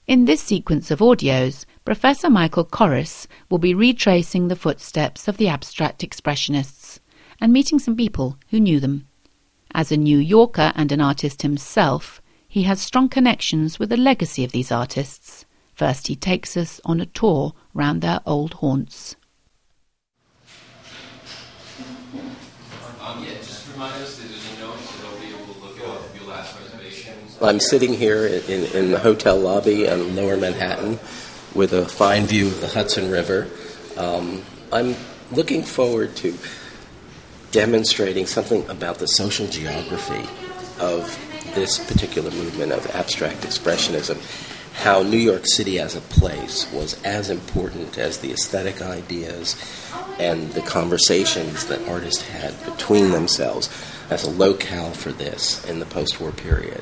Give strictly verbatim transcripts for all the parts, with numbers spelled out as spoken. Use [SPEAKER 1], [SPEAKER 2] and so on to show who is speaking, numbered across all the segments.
[SPEAKER 1] In this sequence of audios, Professor Michael Corris will be retracing the footsteps of the abstract expressionists and meeting some people who knew them. As a New Yorker and an artist himself, he has strong connections with the legacy of these artists. First, he takes us on a tour round their old haunts.
[SPEAKER 2] Um, yeah, just remind us, there's a note, so they'll be able to look up your last reservations.
[SPEAKER 3] I'm sitting here in, in the hotel lobby in Lower Manhattan with a fine view of the Hudson River. Um, I'm looking forward to demonstrating something about the social geography of this particular movement of abstract expressionism, how New York City as a place was as important as the aesthetic ideas and the conversations that artists had between themselves as a locale for this in the post-war period.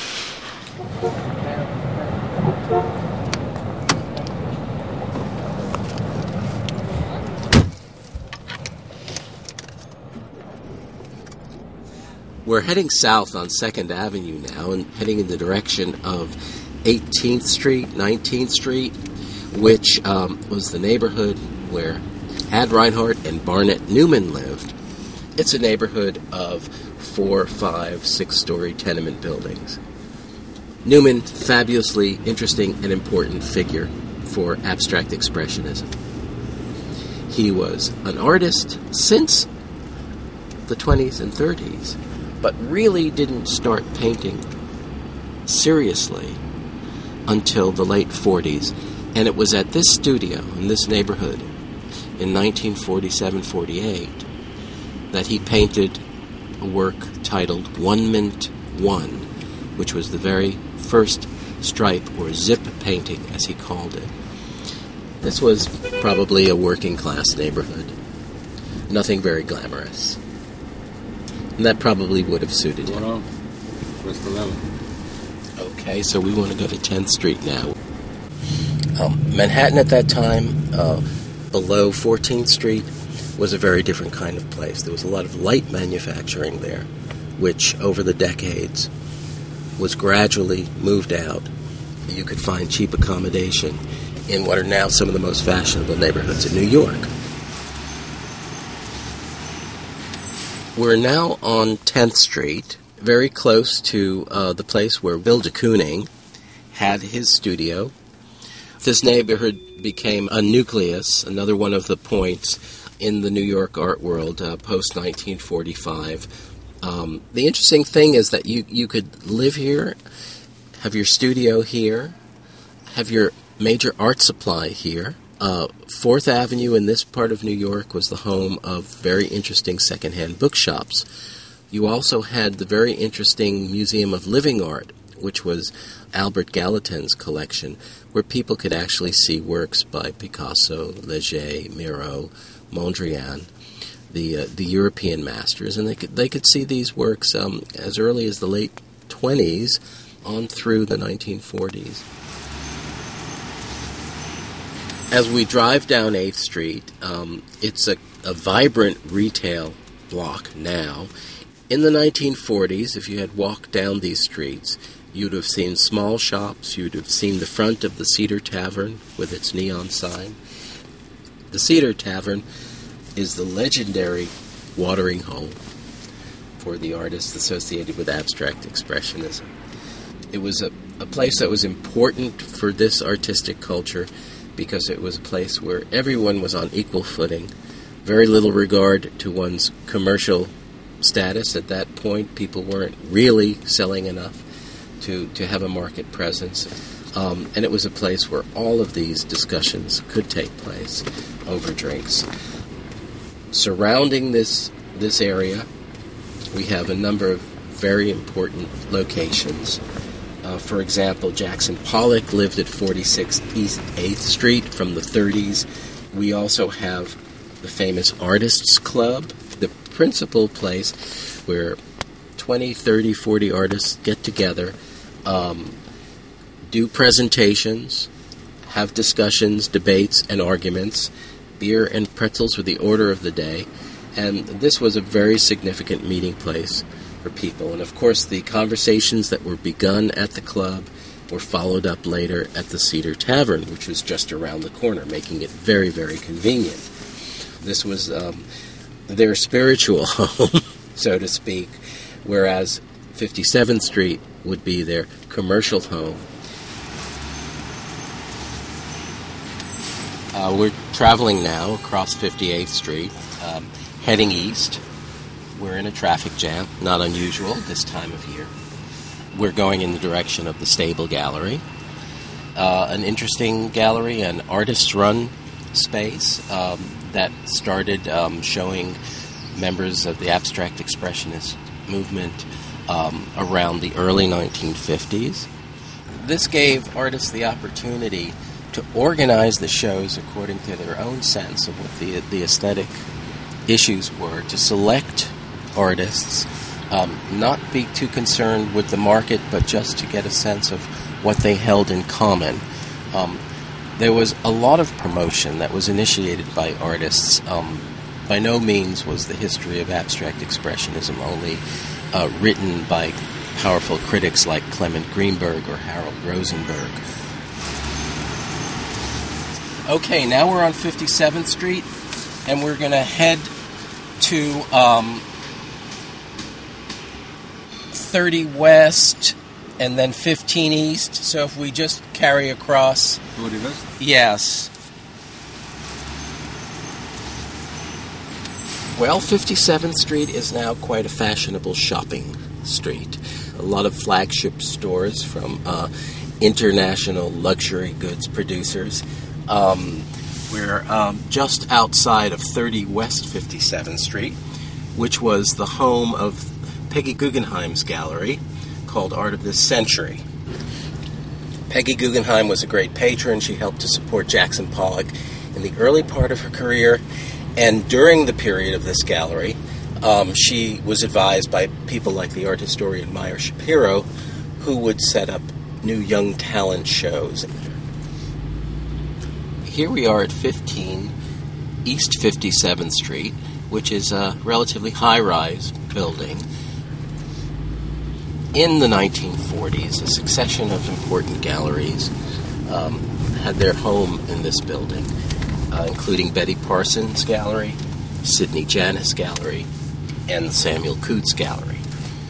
[SPEAKER 3] We're heading south on second Avenue now and heading in the direction of eighteenth Street, nineteenth Street, which um, was the neighborhood where Ad Reinhardt and Barnett Newman lived. It's a neighborhood of four, five, six-story tenement buildings. Newman, fabulously interesting and important figure for abstract expressionism. He was an artist since the twenties and thirties, but really didn't start painting seriously until the late forties. And it was at this studio, in this neighborhood, in nineteen forty-seven forty-eight, that he painted a work titled One Mint One, which was the very first stripe or zip painting, as he called it. This was probably a working-class neighborhood. Nothing very glamorous. And that probably would have suited him.
[SPEAKER 4] What's the level?
[SPEAKER 3] Okay, so we want to go to tenth Street now. Um, Manhattan at that time, uh, below fourteenth Street, was a very different kind of place. There was a lot of light manufacturing there, which over the decades was gradually moved out. You could find cheap accommodation in what are now some of the most fashionable neighborhoods in New York. We're now on tenth Street, very close to uh, the place where Bill de Kooning had his studio. This neighborhood became a nucleus, another one of the points in the New York art world uh, post-nineteen forty-five. Um, the interesting thing is that you, you could live here, have your studio here, have your major art supply here. Uh, Fourth Avenue in this part of New York was the home of very interesting secondhand bookshops. You also had the very interesting Museum of Living Art, which was Albert Gallatin's collection, where people could actually see works by Picasso, Leger, Miro, Mondrian, the uh, the European masters, and they could they could see these works um, as early as the late twenties on through the nineteen forties. As we drive down eighth Street, um, it's a, a vibrant retail block now. In the nineteen forties, if you had walked down these streets, you'd have seen small shops, you'd have seen the front of the Cedar Tavern with its neon sign. The Cedar Tavern is the legendary watering hole for the artists associated with abstract expressionism. It was a, a place that was important for this artistic culture because it was a place where everyone was on equal footing, very little regard to one's commercial status. At that point, people weren't really selling enough to, to have a market presence. Um, and it was a place where all of these discussions could take place over drinks. Surrounding this this area, we have a number of very important locations. Uh, for example, Jackson Pollock lived at forty-six East eighth Street from the thirties. We also have the famous Artists Club, the principal place where twenty, thirty, forty artists get together, um, do presentations, have discussions, debates, and arguments. Beer and pretzels were the order of the day, and this was a very significant meeting place for people. And of course, the conversations that were begun at the club were followed up later at the Cedar Tavern, which was just around the corner, making it very, very convenient. This was um, their spiritual home, so to speak, whereas fifty-seventh Street would be their commercial home. Uh, we're traveling now across fifty-eighth Street, um, heading east. We're in a traffic jam, not unusual this time of year. We're going in the direction of the Stable Gallery, uh, an interesting gallery, an artist-run space um, that started um, showing members of the abstract expressionist movement um, around the early nineteen fifties. This gave artists the opportunity to organize the shows according to their own sense of what the the aesthetic issues were, to select artists, um, not be too concerned with the market, but just to get a sense of what they held in common. Um, there was a lot of promotion that was initiated by artists. Um, by no means was the history of abstract expressionism only uh, written by powerful critics like Clement Greenberg or Harold Rosenberg. Okay, now we're on fifty-seventh Street, and we're going to head to um, thirty West and then fifteen East. So if we just carry across...
[SPEAKER 4] forty West?
[SPEAKER 3] Yes. Well, fifty-seventh Street is now quite a fashionable shopping street. A lot of flagship stores from uh, international luxury goods producers. Um, we're um, just outside of thirty West fifty-seventh Street, which was the home of Peggy Guggenheim's gallery called Art of This Century. Peggy Guggenheim was a great patron. She helped to support Jackson Pollock in the early part of her career, and during the period of this gallery, um, she was advised by people like the art historian Meyer Shapiro, who would set up new young talent shows. Here we are at fifteen East fifty-seventh Street, which is a relatively high-rise building. In the nineteen forties, a succession of important galleries um, had their home in this building, uh, including Betty Parsons Gallery, Sidney Janis Gallery, and the Samuel Coots Gallery.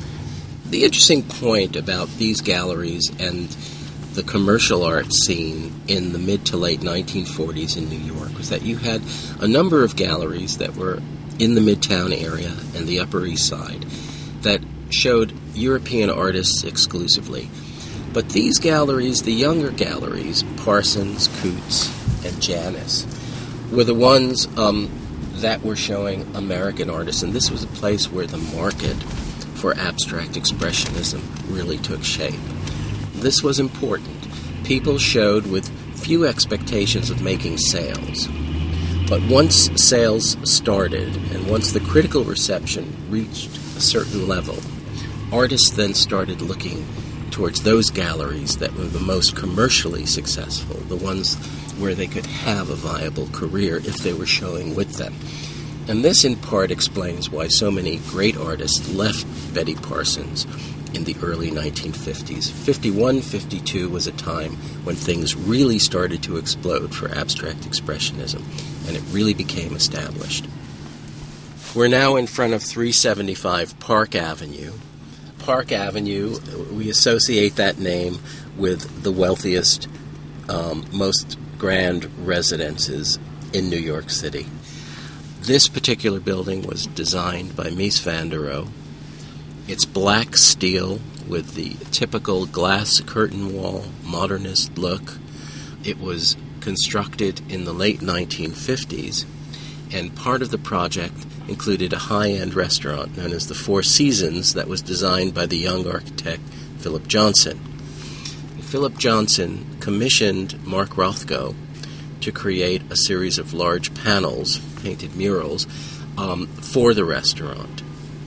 [SPEAKER 3] The interesting point about these galleries and the commercial art scene in the mid to late nineteen forties in New York was that you had a number of galleries that were in the Midtown area and the Upper East Side that showed European artists exclusively. But these galleries, the younger galleries, Parsons, Coots, and Janis, were the ones um, that were showing American artists, and this was a place where the market for abstract expressionism really took shape. This was important. People showed with few expectations of making sales. But once sales started, and once the critical reception reached a certain level, artists then started looking towards those galleries that were the most commercially successful, the ones where they could have a viable career if they were showing with them. And this in part explains why so many great artists left Betty Parsons in the early nineteen fifties. fifty-one, fifty-two was a time when things really started to explode for abstract expressionism, and it really became established. We're now in front of three seventy-five Park Avenue. Park Avenue, we associate that name with the wealthiest, um, most grand residences in New York City. This particular building was designed by Mies van der Rohe. It's black steel with the typical glass curtain wall modernist look. It was constructed in the late nineteen fifties, and part of the project included a high-end restaurant known as the Four Seasons that was designed by the young architect Philip Johnson. Philip Johnson commissioned Mark Rothko to create a series of large panels, painted murals, um, for the restaurant.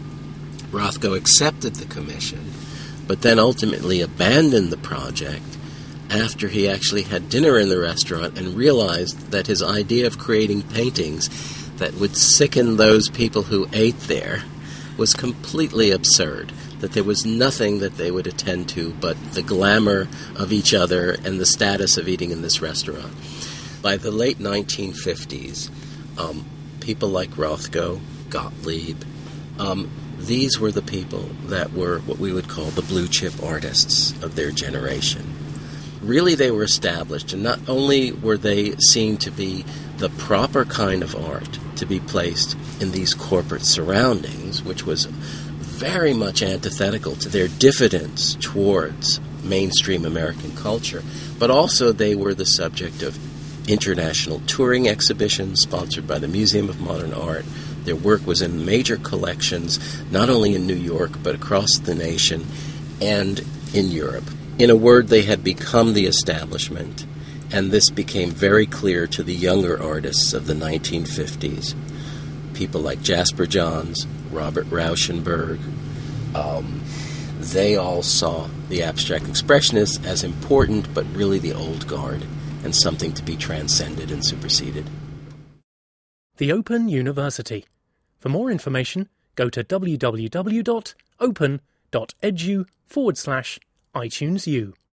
[SPEAKER 3] Rothko accepted the commission, but then ultimately abandoned the project after he actually had dinner in the restaurant and realized that his idea of creating paintings that would sicken those people who ate there was completely absurd. that there was nothing that they would attend to but the glamour of each other and the status of eating in this restaurant. By the late nineteen fifties, um, people like Rothko, Gottlieb, um, these were the people that were what we would call the blue chip artists of their generation. Really, they were established, and not only were they seen to be the proper kind of art to be placed in these corporate surroundings, which was very much antithetical to their diffidence towards mainstream American culture, but also they were the subject of international touring exhibitions sponsored by the Museum of Modern Art. Their work was in major collections, not only in New York, but across the nation and in Europe. In a word, they had become the establishment, and this became very clear to the younger artists of the nineteen fifties. People like Jasper Johns, Robert Rauschenberg, um, they all saw the abstract expressionists as important, but really the old guard, and something to be transcended and superseded.
[SPEAKER 5] The Open University. For more information, go to www.open.edu forward slash iTunes U.